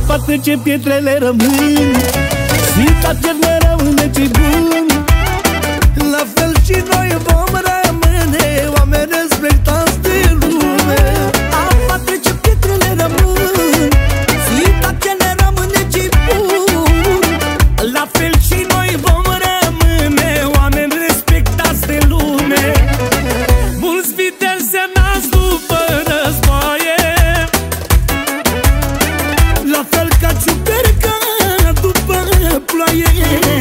față ce pietrele rămân, Sfânta Cernă rămâne ce bun. La fel și noi vom rămâne oameni respectați de lume. Apa trece, pietrele rămân, Sfânta Cernă rămâne ce bun. La fel și noi vom rămâne oameni respectați de lume. Mulți viteli se nasc după războaie, La fel ca ciuperca după ploaie.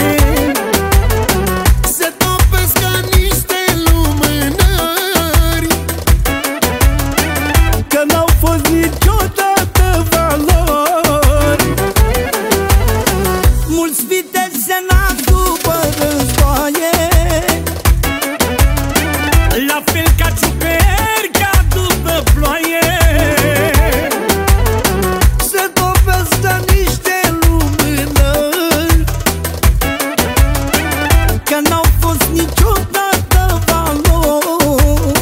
Se topesc ca niște lumânări, că n-au fost niciodată valori. Mulți vitezi se nasc după războaie, La fel ca ciuperca după ploaie. se topesc ca niște lumânări, că n-au fost niciodată valori.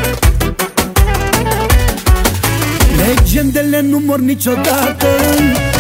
legendele nu mor niciodată.